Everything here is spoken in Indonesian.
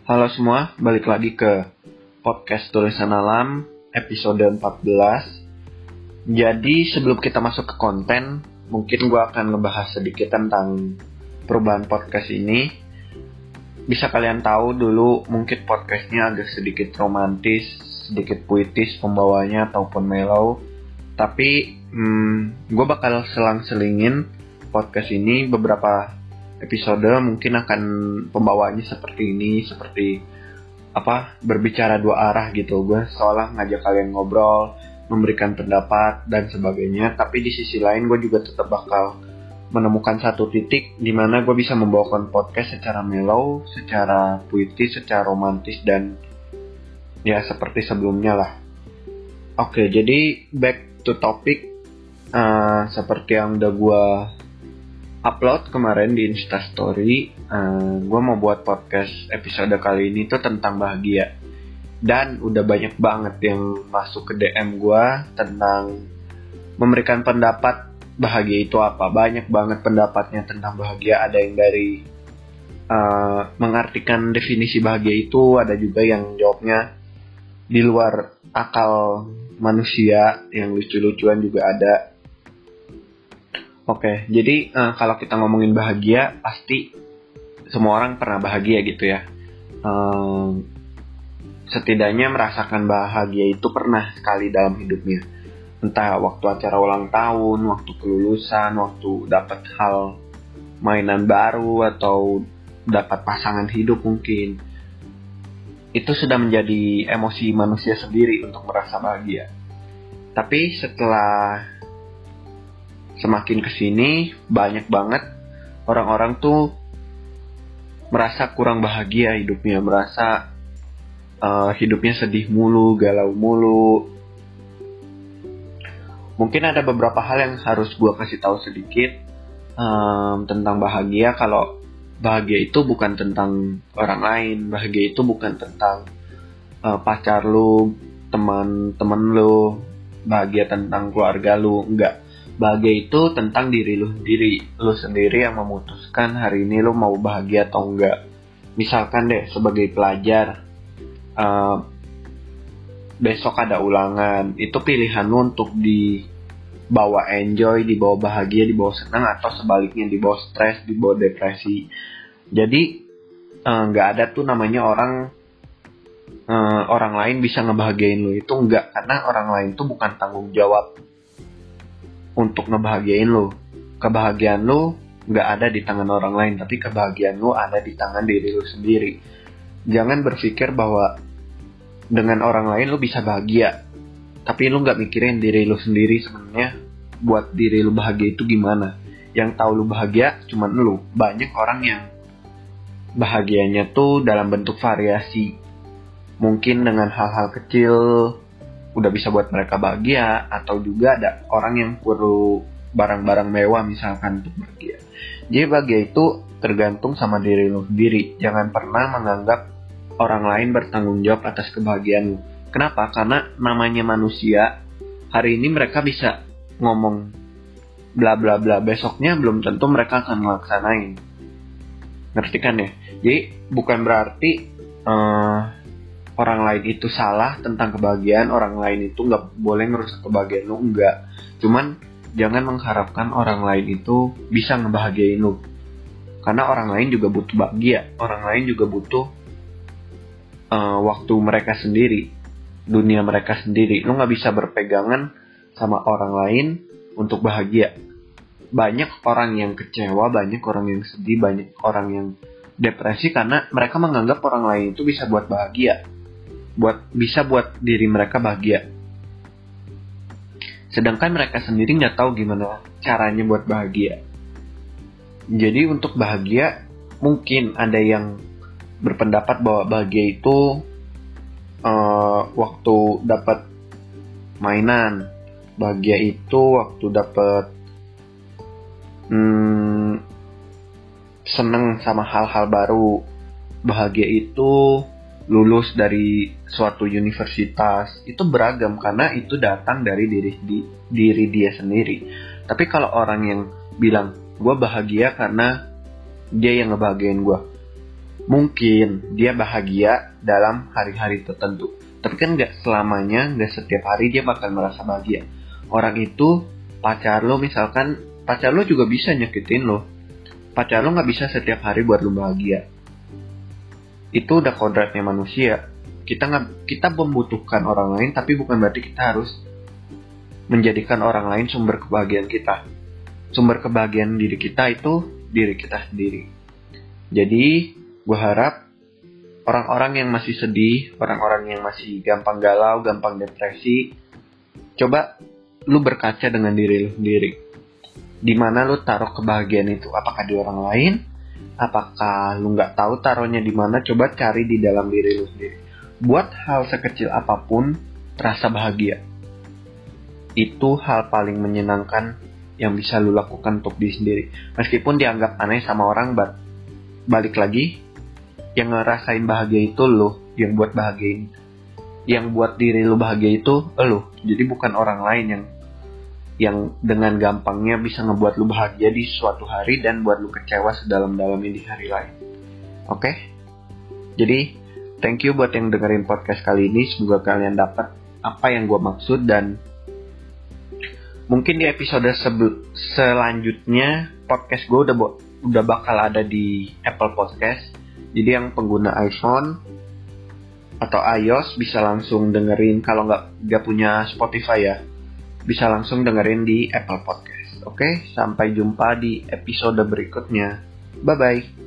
Halo semua, balik lagi ke podcast Tulisan Alam episode 14. Jadi sebelum kita masuk ke konten, mungkin gue akan ngebahas sedikit tentang perubahan podcast ini. Bisa kalian tahu dulu mungkin podcastnya agak sedikit romantis, sedikit puitis pembawanya ataupun mellow. Tapi gue bakal selang-selingin podcast ini beberapa episode mungkin akan pembawaannya seperti ini, seperti berbicara dua arah gitu. Gue seolah ngajak kalian ngobrol, memberikan pendapat dan sebagainya. Tapi di sisi lain gue juga tetap bakal menemukan satu titik di mana gue bisa membawakan podcast secara mellow, secara puitis, secara romantis dan ya seperti sebelumnya lah. Oke, jadi back to topic. Seperti yang udah gue upload kemarin di Instastory, gue mau buat podcast episode kali ini tuh tentang bahagia. Dan udah banyak banget yang masuk ke DM gue tentang memberikan pendapat bahagia itu apa. Banyak banget pendapatnya tentang bahagia. Ada yang dari mengartikan definisi bahagia itu, ada juga yang jawabnya di luar akal manusia, yang lucu-lucuan juga ada. Oke, jadi kalau kita ngomongin bahagia, pasti semua orang pernah bahagia gitu ya. Setidaknya merasakan bahagia itu pernah sekali dalam hidupnya. Entah waktu acara ulang tahun, waktu kelulusan, waktu dapat hal mainan baru, atau dapat pasangan hidup mungkin. Itu sudah menjadi emosi manusia sendiri untuk merasa bahagia. Tapi setelah semakin kesini, banyak banget orang-orang tuh merasa kurang bahagia hidupnya, merasa hidupnya sedih mulu, galau mulu. Mungkin ada beberapa hal yang harus gue kasih tahu sedikit tentang bahagia. Kalau bahagia itu bukan tentang orang lain, bahagia itu bukan tentang pacar lu, teman-teman lu, bahagia tentang keluarga lu, enggak. Bahagia itu tentang diri lu sendiri. Lu sendiri yang memutuskan hari ini lu mau bahagia atau enggak. Misalkan deh, sebagai pelajar, besok ada ulangan. Itu pilihan lu untuk dibawa enjoy, dibawa bahagia, dibawa senang, atau sebaliknya dibawa stres, dibawa depresi. Jadi enggak ada tuh namanya orang lain bisa ngebahagiain lu. Itu enggak, karena orang lain tuh bukan tanggung jawab untuk ngebahagiain lu. Kebahagiaan lu gak ada di tangan orang lain, tapi kebahagiaan lu ada di tangan diri lu sendiri. Jangan berpikir bahwa dengan orang lain lu bisa bahagia, tapi lu gak mikirin diri lu sendiri sebenarnya buat diri lu bahagia itu gimana. Yang tahu lu bahagia cuman lu. Banyak orang yang bahagianya tuh dalam bentuk variasi. Mungkin dengan hal-hal kecil udah bisa buat mereka bahagia, atau juga ada orang yang perlu barang-barang mewah misalkan untuk bahagia. Jadi bahagia itu tergantung sama diri lu sendiri. Jangan pernah menganggap orang lain bertanggung jawab atas kebahagiaan lu. Kenapa? Karena namanya manusia, hari ini mereka bisa ngomong bla bla bla, besoknya belum tentu mereka akan melaksanain. Ngerti kan ya? Jadi bukan berarti orang lain itu salah tentang kebahagiaan, orang lain itu gak boleh ngerusak kebahagiaan lu, enggak. Cuman jangan mengharapkan orang lain itu bisa ngebahagiain lu. Karena orang lain juga butuh bahagia, orang lain juga butuh waktu mereka sendiri, dunia mereka sendiri. Lu gak bisa berpegangan sama orang lain untuk bahagia. Banyak orang yang kecewa, banyak orang yang sedih, banyak orang yang depresi karena mereka menganggap orang lain itu bisa buat bahagia, bisa buat diri mereka bahagia, sedangkan mereka sendiri nggak tahu gimana caranya buat bahagia. Jadi untuk bahagia, mungkin ada yang berpendapat bahwa bahagia itu waktu dapat mainan, bahagia itu waktu dapat seneng sama hal-hal baru, bahagia itu lulus dari suatu universitas. Itu beragam karena itu datang dari diri dia sendiri. Tapi kalau orang yang bilang gue bahagia karena dia yang ngebahagiain gue, Mungkin dia bahagia dalam hari-hari tertentu, tapi kan nggak selamanya, nggak setiap hari dia bakal merasa bahagia. Orang itu, pacar lo misalkan, pacar lo juga bisa nyakitin lo. Pacar lo nggak bisa setiap hari buat lo bahagia. Itu udah kodratnya manusia. Kita membutuhkan orang lain, tapi bukan berarti kita harus menjadikan orang lain sumber kebahagiaan kita. Sumber kebahagiaan diri kita itu diri kita sendiri. Jadi gue harap orang-orang yang masih sedih, orang-orang yang masih gampang galau, gampang depresi, coba lu berkaca dengan diri lu sendiri. Di mana lu taruh kebahagiaan itu? Apakah di orang lain? Apakah lu nggak tahu taruhnya di mana? Coba cari di dalam diri lu sendiri. Buat hal sekecil apapun, rasa bahagia. Itu hal paling menyenangkan yang bisa lu lakukan untuk diri sendiri. Meskipun dianggap aneh sama orang, balik lagi, yang ngerasain bahagia itu lu, yang buat bahagiain. Yang buat diri lu bahagia itu lu. Jadi bukan orang lain yang dengan gampangnya bisa ngebuat lu bahagia di suatu hari dan buat lu kecewa sedalam-dalamnya di hari lain. Oke? Jadi, thank you buat yang dengerin podcast kali ini. Semoga kalian dapat apa yang gue maksud, dan mungkin di episode selanjutnya podcast gue udah bakal ada di Apple Podcast. Jadi yang pengguna iPhone atau iOS bisa langsung dengerin. Kalau nggak punya Spotify ya, bisa langsung dengerin di Apple Podcast. Oke, sampai jumpa di episode berikutnya. Bye-bye.